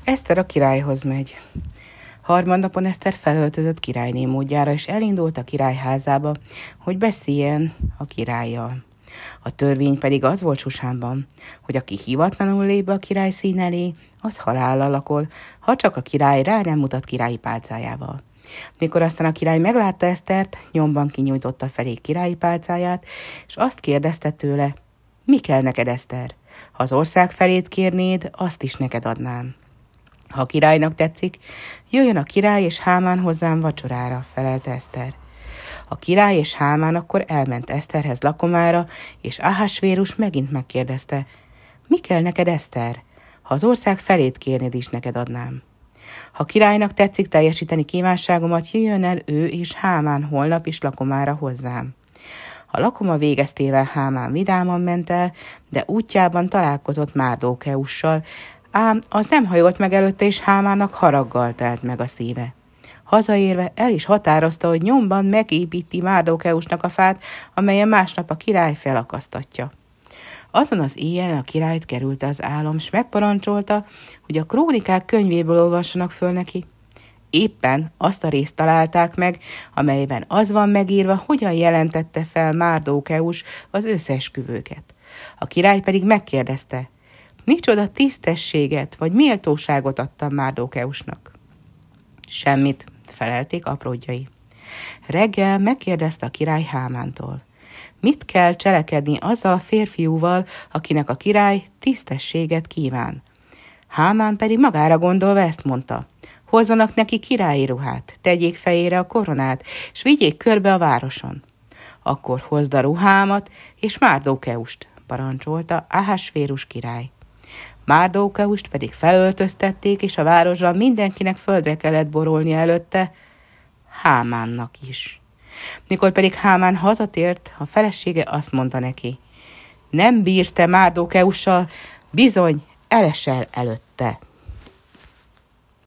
Eszter a királyhoz megy. Harmadnapon Eszter felöltözött királyné módjára, és elindult a király házába, hogy beszéljen a királlyal. A törvény pedig az volt Susánban, hogy aki hivatlanul lép be a király szín elé, az halállal lakol, ha csak a király rá nem mutat királyi pálcájával. Mikor aztán a király meglátta Esztert, nyomban kinyújtotta felé királyi pálcáját, és azt kérdezte tőle: mi kell neked, Eszter? Ha az ország felét kérnéd, azt is neked adnám. Ha a királynak tetszik, jöjjön a király és Hámán hozzám vacsorára, felelte Eszter. A király és Hámán akkor elment Eszterhez lakomára, és Ahasvérus megint megkérdezte: mi kell neked, Eszter? Ha az ország felét kérnéd, is neked adnám. Ha királynak tetszik teljesíteni kívánságomat, jöjjön el ő és Hámán holnap is lakomára hozzám. A lakoma végeztével Hámán vidáman ment el, de útjában találkozott Márdókeussal, ám az nem hajolt meg előtte, és Hámánnak haraggal telt meg a szíve. Hazaérve el is határozta, hogy nyomban megépíti Márdókeusnak a fát, amelyen másnap a király felakasztatja. Azon az éjjel a királyt kerülte az álom, s megparancsolta, hogy a krónikák könyvéből olvassanak föl neki. Éppen azt a részt találták meg, amelyben az van megírva, hogyan jelentette fel Márdókeus az összeesküvőket. A király pedig megkérdezte: micsoda tisztességet vagy méltóságot adtam Márdókeusnak? Semmit, felelték apródjai. Reggel megkérdezte a király Hámántól: mit kell cselekedni azzal a férfiúval, akinek a király tisztességet kíván? Hámán pedig magára gondolva ezt mondta: hozzanak neki királyi ruhát, tegyék fejére a koronát, és vigyék körbe a városon. Akkor hozd a ruhámat és Márdókeust, parancsolta Ahasvérus király. Márdókeust pedig felöltöztették, és a városban mindenkinek földre kellett borulnia előtte, Hámánnak is. Mikor pedig Hámán hazatért, a felesége azt mondta neki: nem bírsz te Márdókeussal, bizony elesel előtte.